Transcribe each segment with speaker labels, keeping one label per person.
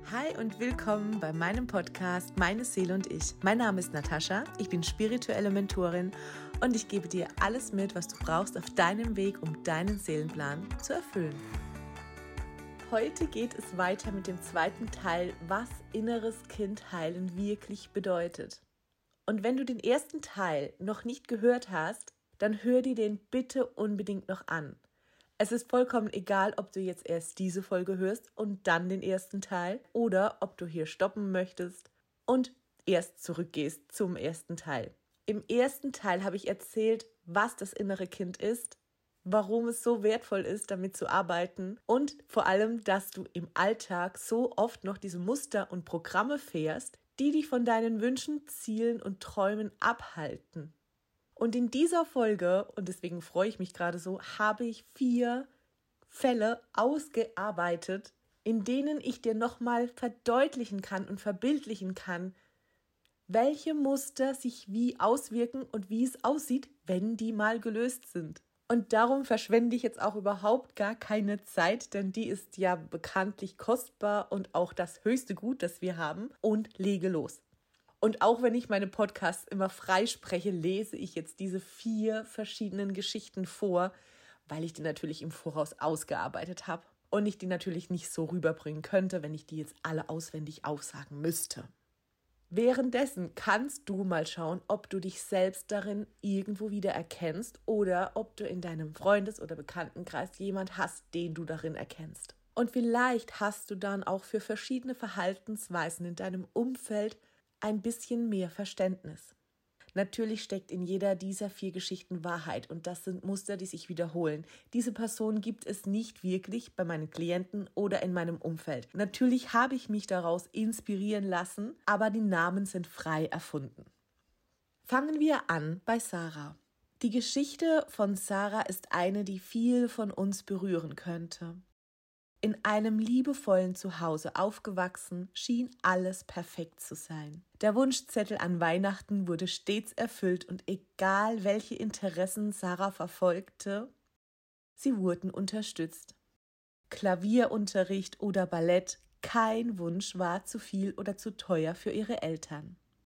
Speaker 1: Hi und willkommen bei meinem Podcast Meine Seele und ich. Mein Name ist Natascha, ich bin spirituelle Mentorin und ich gebe dir alles mit, was du brauchst auf deinem Weg, um deinen Seelenplan zu erfüllen. Heute geht es weiter mit dem zweiten Teil, was inneres Kind heilen wirklich bedeutet. Und wenn du den ersten Teil noch nicht gehört hast, dann hör dir den bitte unbedingt noch an. Es ist vollkommen egal, ob du jetzt erst diese Folge hörst und dann den ersten Teil oder ob du hier stoppen möchtest und erst zurückgehst zum ersten Teil. Im ersten Teil habe ich erzählt, was das innere Kind ist, warum es so wertvoll ist, damit zu arbeiten und vor allem, dass du im Alltag so oft noch diese Muster und Programme fährst, die dich von deinen Wünschen, Zielen und Träumen abhalten. Und in dieser Folge, und deswegen freue ich mich gerade so, habe ich 4 Fälle ausgearbeitet, in denen ich dir nochmal verdeutlichen kann und verbildlichen kann, welche Muster sich wie auswirken und wie es aussieht, wenn die mal gelöst sind. Und darum verschwende ich jetzt auch überhaupt gar keine Zeit, denn die ist ja bekanntlich kostbar und auch das höchste Gut, das wir haben, und lege los. Und auch wenn ich meine Podcasts immer frei spreche, lese ich jetzt diese 4 verschiedenen Geschichten vor, weil ich die natürlich im Voraus ausgearbeitet habe und ich die natürlich nicht so rüberbringen könnte, wenn ich die jetzt alle auswendig aufsagen müsste. Währenddessen kannst du mal schauen, ob du dich selbst darin irgendwo wieder erkennst oder ob du in deinem Freundes- oder Bekanntenkreis jemand hast, den du darin erkennst. Und vielleicht hast du dann auch für verschiedene Verhaltensweisen in deinem Umfeld ein bisschen mehr Verständnis. Natürlich steckt in jeder dieser 4 Geschichten Wahrheit und das sind Muster, die sich wiederholen. Diese Person gibt es nicht wirklich bei meinen Klienten oder in meinem Umfeld. Natürlich habe ich mich daraus inspirieren lassen, aber die Namen sind frei erfunden. Fangen wir an bei Sarah. Die Geschichte von Sarah ist eine, die viel von uns berühren könnte. In einem liebevollen Zuhause aufgewachsen, schien alles perfekt zu sein. Der Wunschzettel an Weihnachten wurde stets erfüllt und egal welche Interessen Sarah verfolgte, sie wurden unterstützt. Klavierunterricht oder Ballett, kein Wunsch war zu viel oder zu teuer für ihre Eltern.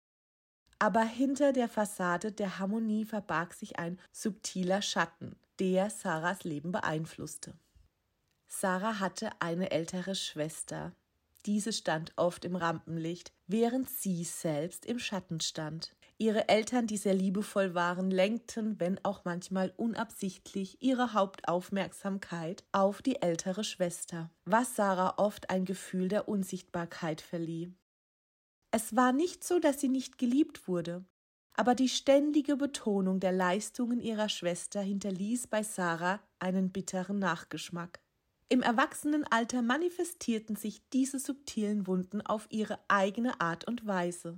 Speaker 1: Aber hinter der Fassade der Harmonie verbarg sich ein subtiler Schatten, der Sarahs Leben beeinflusste. Sarah hatte eine ältere Schwester. Diese stand oft im Rampenlicht, während sie selbst im Schatten stand. Ihre Eltern, die sehr liebevoll waren, lenkten, wenn auch manchmal unabsichtlich, ihre Hauptaufmerksamkeit auf die ältere Schwester, was Sarah oft ein Gefühl der Unsichtbarkeit verlieh. Es war nicht so, dass sie nicht geliebt wurde, aber die ständige Betonung der Leistungen ihrer Schwester hinterließ bei Sarah einen bitteren Nachgeschmack. Im Erwachsenenalter manifestierten sich diese subtilen Wunden auf ihre eigene Art und Weise.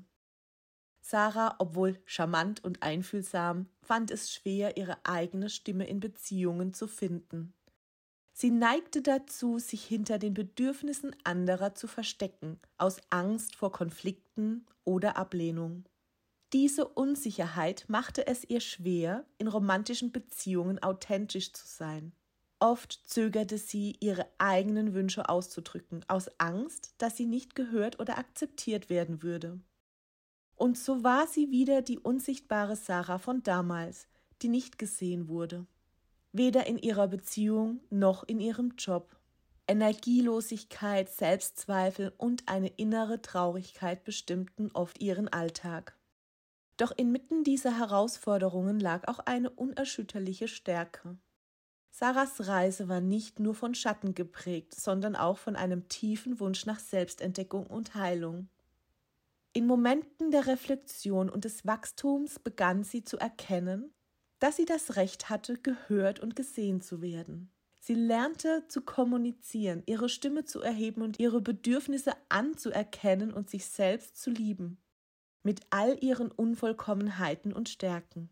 Speaker 1: Sarah, obwohl charmant und einfühlsam, fand es schwer, ihre eigene Stimme in Beziehungen zu finden. Sie neigte dazu, sich hinter den Bedürfnissen anderer zu verstecken, aus Angst vor Konflikten oder Ablehnung. Diese Unsicherheit machte es ihr schwer, in romantischen Beziehungen authentisch zu sein. Oft zögerte sie, ihre eigenen Wünsche auszudrücken, aus Angst, dass sie nicht gehört oder akzeptiert werden würde. Und so war sie wieder die unsichtbare Sarah von damals, die nicht gesehen wurde. Weder in ihrer Beziehung noch in ihrem Job. Energielosigkeit, Selbstzweifel und eine innere Traurigkeit bestimmten oft ihren Alltag. Doch inmitten dieser Herausforderungen lag auch eine unerschütterliche Stärke. Sarahs Reise war nicht nur von Schatten geprägt, sondern auch von einem tiefen Wunsch nach Selbstentdeckung und Heilung. In Momenten der Reflexion und des Wachstums begann sie zu erkennen, dass sie das Recht hatte, gehört und gesehen zu werden. Sie lernte zu kommunizieren, ihre Stimme zu erheben und ihre Bedürfnisse anzuerkennen und sich selbst zu lieben, mit all ihren Unvollkommenheiten und Stärken.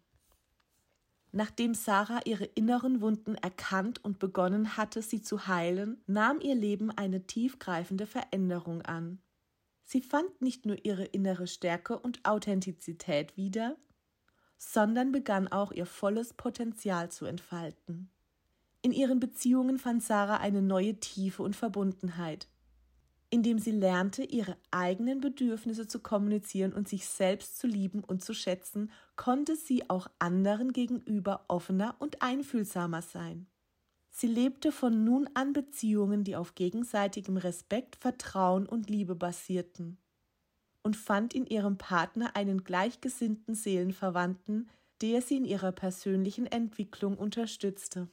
Speaker 1: Nachdem Sarah ihre inneren Wunden erkannt und begonnen hatte, sie zu heilen, nahm ihr Leben eine tiefgreifende Veränderung an. Sie fand nicht nur ihre innere Stärke und Authentizität wieder, sondern begann auch ihr volles Potenzial zu entfalten. In ihren Beziehungen fand Sarah eine neue Tiefe und Verbundenheit. indem sie lernte, ihre eigenen Bedürfnisse zu kommunizieren und sich selbst zu lieben und zu schätzen, konnte sie auch anderen gegenüber offener und einfühlsamer sein. Sie lebte von nun an Beziehungen, die auf gegenseitigem Respekt, Vertrauen und Liebe basierten und fand in ihrem Partner einen gleichgesinnten Seelenverwandten, der sie in ihrer persönlichen Entwicklung unterstützte.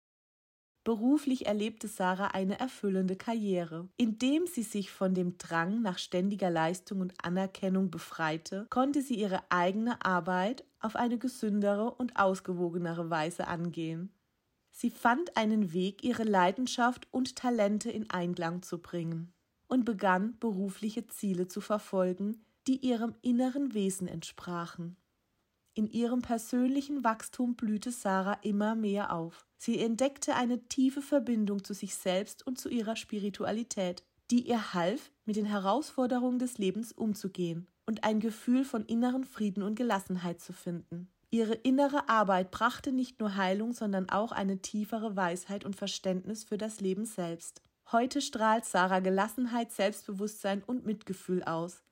Speaker 1: Beruflich erlebte Sarah eine erfüllende Karriere. Indem sie sich von dem Drang nach ständiger Leistung und Anerkennung befreite, konnte sie ihre eigene Arbeit auf eine gesündere und ausgewogenere Weise angehen. Sie fand einen Weg, ihre Leidenschaft und Talente in Einklang zu bringen und begann, berufliche Ziele zu verfolgen, die ihrem inneren Wesen entsprachen. In ihrem persönlichen Wachstum blühte Sarah immer mehr auf. Sie entdeckte eine tiefe Verbindung zu sich selbst und zu ihrer Spiritualität, die ihr half, mit den Herausforderungen des Lebens umzugehen und ein Gefühl von inneren Frieden und Gelassenheit zu finden. Ihre innere Arbeit brachte nicht nur Heilung, sondern auch eine tiefere Weisheit und Verständnis für das Leben selbst. Heute strahlt Sarah Gelassenheit, Selbstbewusstsein und Mitgefühl aus.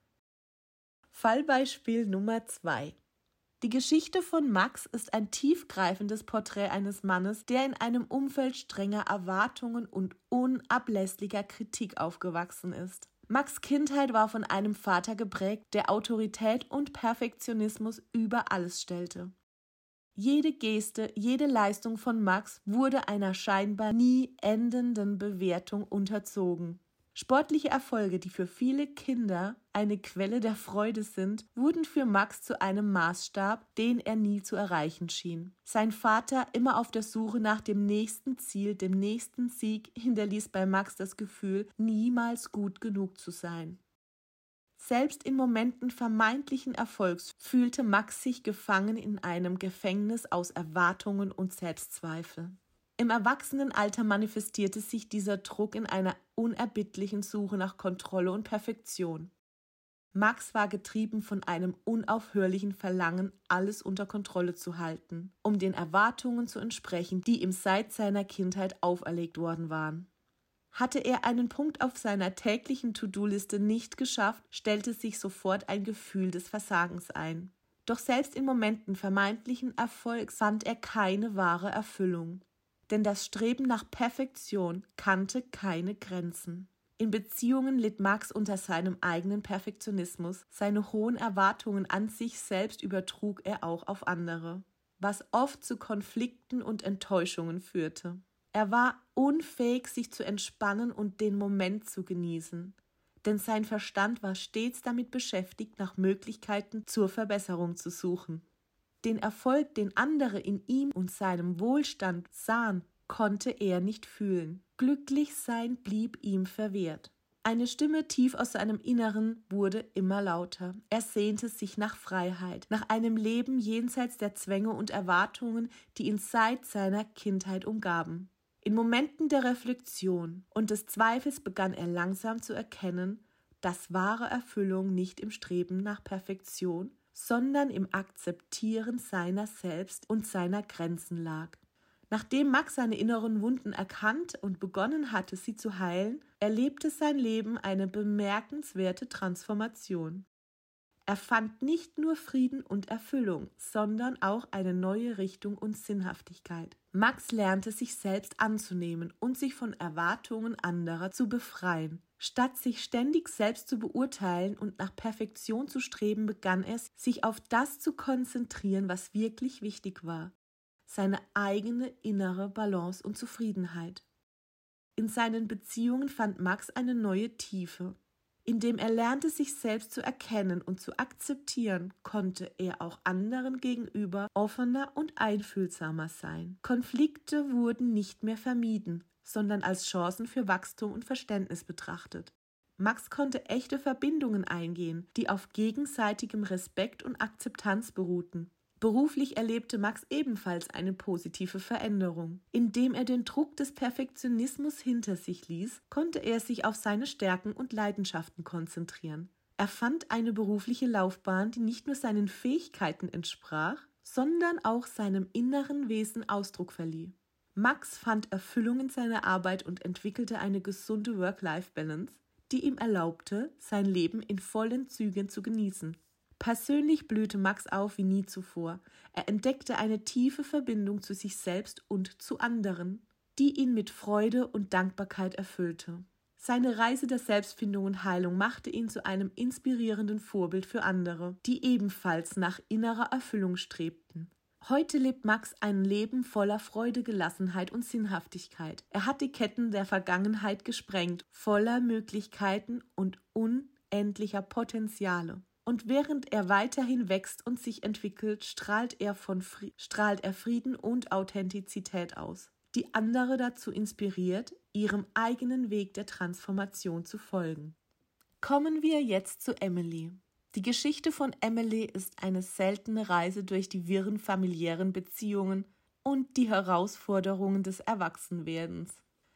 Speaker 1: Fallbeispiel Nummer 2. Die Geschichte von Max ist ein tiefgreifendes Porträt eines Mannes, der in einem Umfeld strenger Erwartungen und unablässiger Kritik aufgewachsen ist. Max' Kindheit war von einem Vater geprägt, der Autorität und Perfektionismus über alles stellte. Jede Geste, jede Leistung von Max wurde einer scheinbar nie endenden Bewertung unterzogen. Sportliche Erfolge, die für viele Kinder eine Quelle der Freude sind, wurden für Max zu einem Maßstab, den er nie zu erreichen schien. Sein Vater, immer auf der Suche nach dem nächsten Ziel, dem nächsten Sieg, hinterließ bei Max das Gefühl, niemals gut genug zu sein. Selbst in Momenten vermeintlichen Erfolgs fühlte Max sich gefangen in einem Gefängnis aus Erwartungen und Selbstzweifel. Im Erwachsenenalter manifestierte sich dieser Druck in einer unerbittlichen Suche nach Kontrolle und Perfektion. Max war getrieben von einem unaufhörlichen Verlangen, alles unter Kontrolle zu halten, um den Erwartungen zu entsprechen, die ihm seit seiner Kindheit auferlegt worden waren. Hatte er einen Punkt auf seiner täglichen To-Do-Liste nicht geschafft, stellte sich sofort ein Gefühl des Versagens ein. Doch selbst in Momenten vermeintlichen Erfolgs fand er keine wahre Erfüllung. Denn das Streben nach Perfektion kannte keine Grenzen. In Beziehungen litt Max unter seinem eigenen Perfektionismus. Seine hohen Erwartungen an sich selbst übertrug er auch auf andere, was oft zu Konflikten und Enttäuschungen führte. Er war unfähig, sich zu entspannen und den Moment zu genießen, denn sein Verstand war stets damit beschäftigt, nach Möglichkeiten zur Verbesserung zu suchen. Den Erfolg, den andere in ihm und seinem Wohlstand sahen, konnte er nicht fühlen. Glücklich sein blieb ihm verwehrt. Eine Stimme tief aus seinem Inneren wurde immer lauter. Er sehnte sich nach Freiheit, nach einem Leben jenseits der Zwänge und Erwartungen, die ihn seit seiner Kindheit umgaben. In Momenten der Reflexion und des Zweifels begann er langsam zu erkennen, dass wahre Erfüllung nicht im Streben nach Perfektion, sondern im Akzeptieren seiner selbst und seiner Grenzen lag. Nachdem Max seine inneren Wunden erkannt und begonnen hatte, sie zu heilen, erlebte sein Leben eine bemerkenswerte Transformation. Er fand nicht nur Frieden und Erfüllung, sondern auch eine neue Richtung und Sinnhaftigkeit. Max lernte, sich selbst anzunehmen und sich von Erwartungen anderer zu befreien. Statt sich ständig selbst zu beurteilen und nach Perfektion zu streben, begann er, sich auf das zu konzentrieren, was wirklich wichtig war: seine eigene innere Balance und Zufriedenheit. In seinen Beziehungen fand Max eine neue Tiefe. Indem er lernte, sich selbst zu erkennen und zu akzeptieren, konnte er auch anderen gegenüber offener und einfühlsamer sein. Konflikte wurden nicht mehr vermieden, sondern als Chancen für Wachstum und Verständnis betrachtet. Max konnte echte Verbindungen eingehen, die auf gegenseitigem Respekt und Akzeptanz beruhten. Beruflich erlebte Max ebenfalls eine positive Veränderung. Indem er den Druck des Perfektionismus hinter sich ließ, konnte er sich auf seine Stärken und Leidenschaften konzentrieren. Er fand eine berufliche Laufbahn, die nicht nur seinen Fähigkeiten entsprach, sondern auch seinem inneren Wesen Ausdruck verlieh. Max fand Erfüllung in seiner Arbeit und entwickelte eine gesunde Work-Life-Balance, die ihm erlaubte, sein Leben in vollen Zügen zu genießen. Persönlich blühte Max auf wie nie zuvor. Er entdeckte eine tiefe Verbindung zu sich selbst und zu anderen, die ihn mit Freude und Dankbarkeit erfüllte. Seine Reise der Selbstfindung und Heilung machte ihn zu einem inspirierenden Vorbild für andere, die ebenfalls nach innerer Erfüllung strebten. Heute lebt Max ein Leben voller Freude, Gelassenheit und Sinnhaftigkeit. Er hat die Ketten der Vergangenheit gesprengt, voller Möglichkeiten und unendlicher Potenziale. Und während er weiterhin wächst und sich entwickelt, strahlt er Frieden und Authentizität aus, die andere dazu inspiriert, ihrem eigenen Weg der Transformation zu folgen. Kommen wir jetzt zu Emily. Die Geschichte von Emily ist eine seltene Reise durch die wirren familiären Beziehungen und die Herausforderungen des Erwachsenwerdens.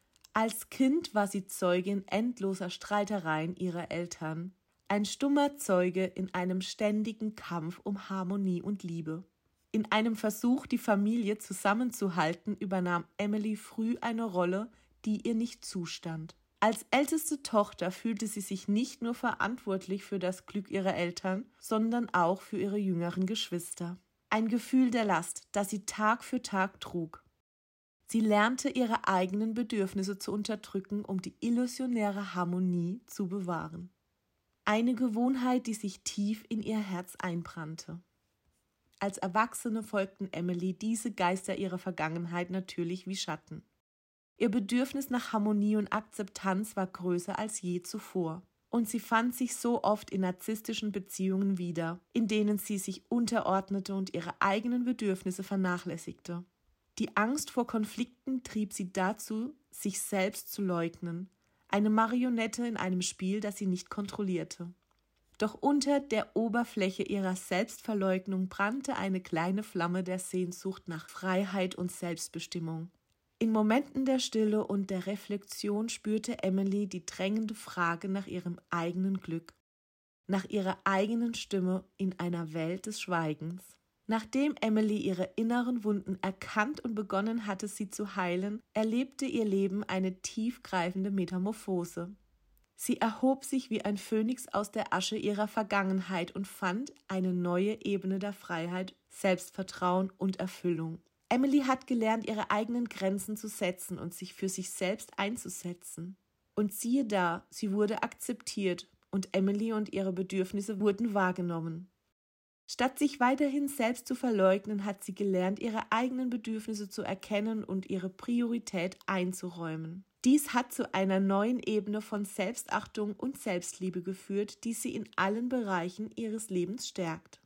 Speaker 1: Als Kind war sie Zeugin endloser Streitereien ihrer Eltern, ein stummer Zeuge in einem ständigen Kampf um Harmonie und Liebe. In einem Versuch, die Familie zusammenzuhalten, übernahm Emily früh eine Rolle, die ihr nicht zustand. Als älteste Tochter fühlte sie sich nicht nur verantwortlich für das Glück ihrer Eltern, sondern auch für ihre jüngeren Geschwister. Ein Gefühl der Last, das sie Tag für Tag trug. Sie lernte, ihre eigenen Bedürfnisse zu unterdrücken, um die illusionäre Harmonie zu bewahren. Eine Gewohnheit, die sich tief in ihr Herz einbrannte. Als Erwachsene folgten Emily diese Geister ihrer Vergangenheit natürlich wie Schatten. Ihr Bedürfnis nach Harmonie und Akzeptanz war größer als je zuvor. Und sie fand sich so oft in narzisstischen Beziehungen wieder, in denen sie sich unterordnete und ihre eigenen Bedürfnisse vernachlässigte. Die Angst vor Konflikten trieb sie dazu, sich selbst zu leugnen, eine Marionette in einem Spiel, das sie nicht kontrollierte. Doch unter der Oberfläche ihrer Selbstverleugnung brannte eine kleine Flamme der Sehnsucht nach Freiheit und Selbstbestimmung. In Momenten der Stille und der Reflexion spürte Emily die drängende Frage nach ihrem eigenen Glück, nach ihrer eigenen Stimme in einer Welt des Schweigens. Nachdem Emily ihre inneren Wunden erkannt und begonnen hatte, sie zu heilen, erlebte ihr Leben eine tiefgreifende Metamorphose. Sie erhob sich wie ein Phönix aus der Asche ihrer Vergangenheit und fand eine neue Ebene der Freiheit, Selbstvertrauen und Erfüllung. Emily hat gelernt, ihre eigenen Grenzen zu setzen und sich für sich selbst einzusetzen. Und siehe da, sie wurde akzeptiert und Emily und ihre Bedürfnisse wurden wahrgenommen. Statt sich weiterhin selbst zu verleugnen, hat sie gelernt, ihre eigenen Bedürfnisse zu erkennen und ihre Priorität einzuräumen. Dies hat zu einer neuen Ebene von Selbstachtung und Selbstliebe geführt, die sie in allen Bereichen ihres Lebens stärkt.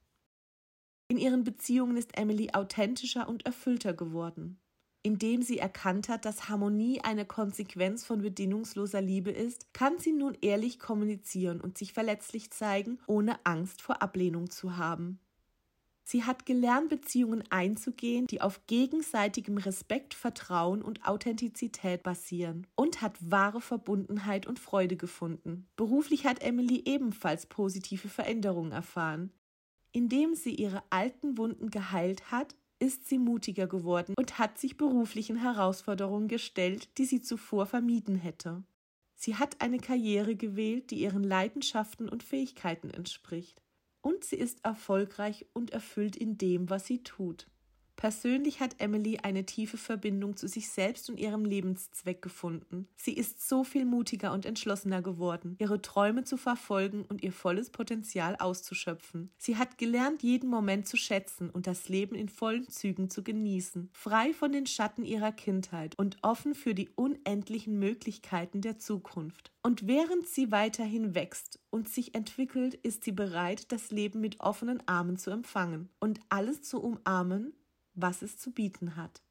Speaker 1: In ihren Beziehungen ist Emily authentischer und erfüllter geworden. Indem sie erkannt hat, dass Harmonie eine Konsequenz von bedingungsloser Liebe ist, kann sie nun ehrlich kommunizieren und sich verletzlich zeigen, ohne Angst vor Ablehnung zu haben. Sie hat gelernt, Beziehungen einzugehen, die auf gegenseitigem Respekt, Vertrauen und Authentizität basieren und hat wahre Verbundenheit und Freude gefunden. Beruflich hat Emily ebenfalls positive Veränderungen erfahren. Indem sie ihre alten Wunden geheilt hat, ist sie mutiger geworden und hat sich beruflichen Herausforderungen gestellt, die sie zuvor vermieden hätte. Sie hat eine Karriere gewählt, die ihren Leidenschaften und Fähigkeiten entspricht. Und sie ist erfolgreich und erfüllt in dem, was sie tut. Persönlich hat Emily eine tiefe Verbindung zu sich selbst und ihrem Lebenszweck gefunden. Sie ist so viel mutiger und entschlossener geworden, ihre Träume zu verfolgen und ihr volles Potenzial auszuschöpfen. Sie hat gelernt, jeden Moment zu schätzen und das Leben in vollen Zügen zu genießen, frei von den Schatten ihrer Kindheit und offen für die unendlichen Möglichkeiten der Zukunft. Und während sie weiterhin wächst und sich entwickelt, ist sie bereit, das Leben mit offenen Armen zu empfangen und alles zu umarmen, was es zu bieten hat.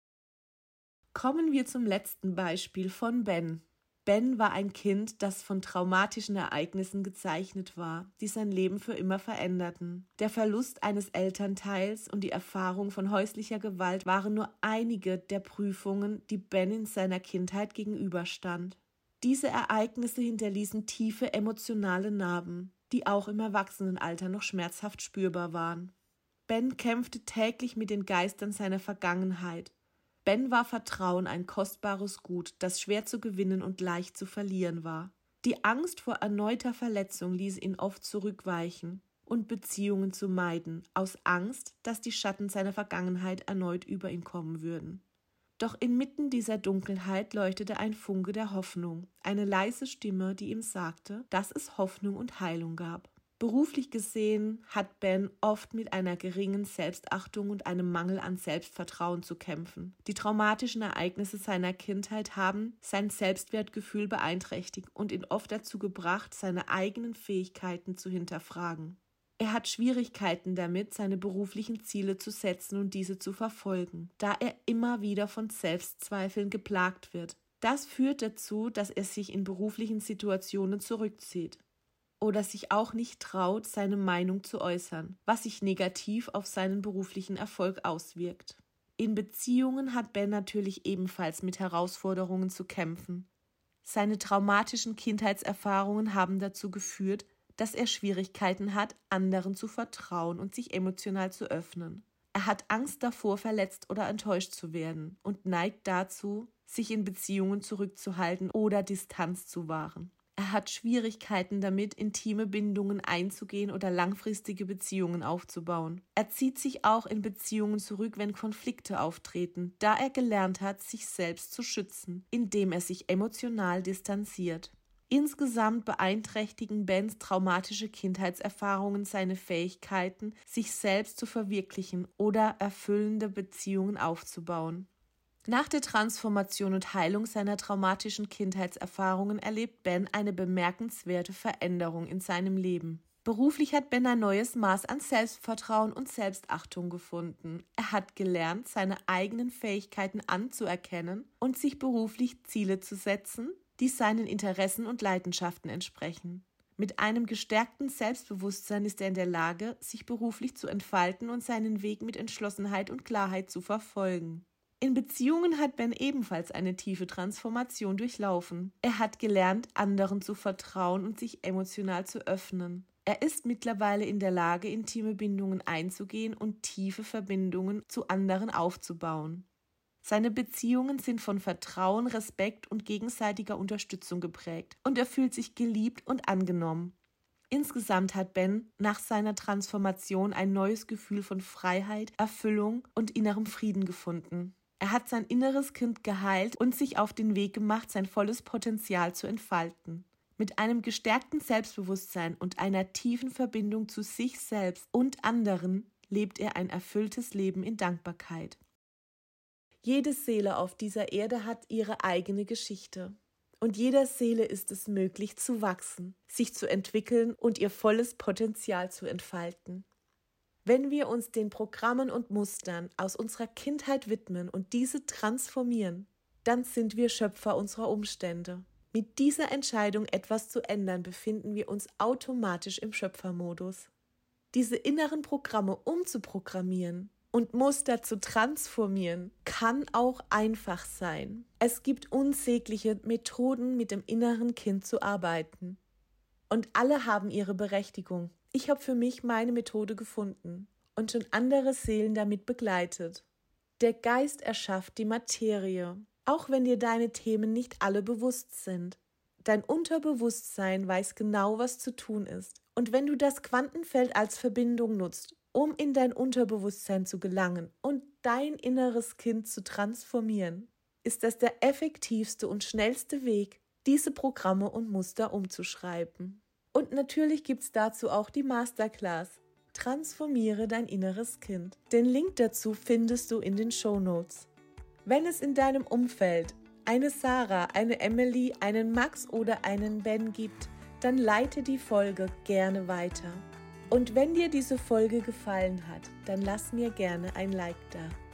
Speaker 1: Kommen wir zum letzten Beispiel von Ben. Ben war ein Kind, das von traumatischen Ereignissen gezeichnet war, die sein Leben für immer veränderten. Der Verlust eines Elternteils und die Erfahrung von häuslicher Gewalt waren nur einige der Prüfungen, die Ben in seiner Kindheit gegenüberstand. Diese Ereignisse hinterließen tiefe emotionale Narben, die auch im Erwachsenenalter noch schmerzhaft spürbar waren. Ben kämpfte täglich mit den Geistern seiner Vergangenheit. Ben war Vertrauen, ein kostbares Gut, das schwer zu gewinnen und leicht zu verlieren war. Die Angst vor erneuter Verletzung ließ ihn oft zurückweichen und Beziehungen zu meiden, aus Angst, dass die Schatten seiner Vergangenheit erneut über ihn kommen würden. Doch inmitten dieser Dunkelheit leuchtete ein Funke der Hoffnung, eine leise Stimme, die ihm sagte, dass es Hoffnung und Heilung gab. Beruflich gesehen hat Ben oft mit einer geringen Selbstachtung und einem Mangel an Selbstvertrauen zu kämpfen. Die traumatischen Ereignisse seiner Kindheit haben sein Selbstwertgefühl beeinträchtigt und ihn oft dazu gebracht, seine eigenen Fähigkeiten zu hinterfragen. Er hat Schwierigkeiten damit, seine beruflichen Ziele zu setzen und diese zu verfolgen, da er immer wieder von Selbstzweifeln geplagt wird. Das führt dazu, dass er sich in beruflichen Situationen zurückzieht oder sich auch nicht traut, seine Meinung zu äußern, was sich negativ auf seinen beruflichen Erfolg auswirkt. In Beziehungen hat Ben natürlich ebenfalls mit Herausforderungen zu kämpfen. Seine traumatischen Kindheitserfahrungen haben dazu geführt, dass er Schwierigkeiten hat, anderen zu vertrauen und sich emotional zu öffnen. Er hat Angst davor, verletzt oder enttäuscht zu werden und neigt dazu, sich in Beziehungen zurückzuhalten oder Distanz zu wahren. Er hat Schwierigkeiten damit, intime Bindungen einzugehen oder langfristige Beziehungen aufzubauen. Er zieht sich auch in Beziehungen zurück, wenn Konflikte auftreten, da er gelernt hat, sich selbst zu schützen, indem er sich emotional distanziert. Insgesamt beeinträchtigen Bens traumatische Kindheitserfahrungen seine Fähigkeiten, sich selbst zu verwirklichen oder erfüllende Beziehungen aufzubauen. Nach der Transformation und Heilung seiner traumatischen Kindheitserfahrungen erlebt Ben eine bemerkenswerte Veränderung in seinem Leben. Beruflich hat Ben ein neues Maß an Selbstvertrauen und Selbstachtung gefunden. Er hat gelernt, seine eigenen Fähigkeiten anzuerkennen und sich beruflich Ziele zu setzen, die seinen Interessen und Leidenschaften entsprechen. Mit einem gestärkten Selbstbewusstsein ist er in der Lage, sich beruflich zu entfalten und seinen Weg mit Entschlossenheit und Klarheit zu verfolgen. In Beziehungen hat Ben ebenfalls eine tiefe Transformation durchlaufen. Er hat gelernt, anderen zu vertrauen und sich emotional zu öffnen. Er ist mittlerweile in der Lage, intime Bindungen einzugehen und tiefe Verbindungen zu anderen aufzubauen. Seine Beziehungen sind von Vertrauen, Respekt und gegenseitiger Unterstützung geprägt und er fühlt sich geliebt und angenommen. Insgesamt hat Ben nach seiner Transformation ein neues Gefühl von Freiheit, Erfüllung und innerem Frieden gefunden. Er hat sein inneres Kind geheilt und sich auf den Weg gemacht, sein volles Potenzial zu entfalten. Mit einem gestärkten Selbstbewusstsein und einer tiefen Verbindung zu sich selbst und anderen lebt er ein erfülltes Leben in Dankbarkeit. Jede Seele auf dieser Erde hat ihre eigene Geschichte. Und jeder Seele ist es möglich zu wachsen, sich zu entwickeln und ihr volles Potenzial zu entfalten. Wenn wir uns den Programmen und Mustern aus unserer Kindheit widmen und diese transformieren, dann sind wir Schöpfer unserer Umstände. Mit dieser Entscheidung, etwas zu ändern, befinden wir uns automatisch im Schöpfermodus. Diese inneren Programme umzuprogrammieren und Muster zu transformieren, kann auch einfach sein. Es gibt unsägliche Methoden, mit dem inneren Kind zu arbeiten. Und alle haben ihre Berechtigung. Ich habe für mich meine Methode gefunden und schon andere Seelen damit begleitet. Der Geist erschafft die Materie, auch wenn dir deine Themen nicht alle bewusst sind. Dein Unterbewusstsein weiß genau, was zu tun ist. Und wenn du das Quantenfeld als Verbindung nutzt, um in dein Unterbewusstsein zu gelangen und dein inneres Kind zu transformieren, ist das der effektivste und schnellste Weg, diese Programme und Muster umzuschreiben. Und natürlich gibt's dazu auch die Masterclass Transformiere dein inneres Kind. Den Link dazu findest du in den Shownotes. Wenn es in deinem Umfeld eine Sarah, eine Emily, einen Max oder einen Ben gibt, dann leite die Folge gerne weiter. Und wenn dir diese Folge gefallen hat, dann lass mir gerne ein Like da.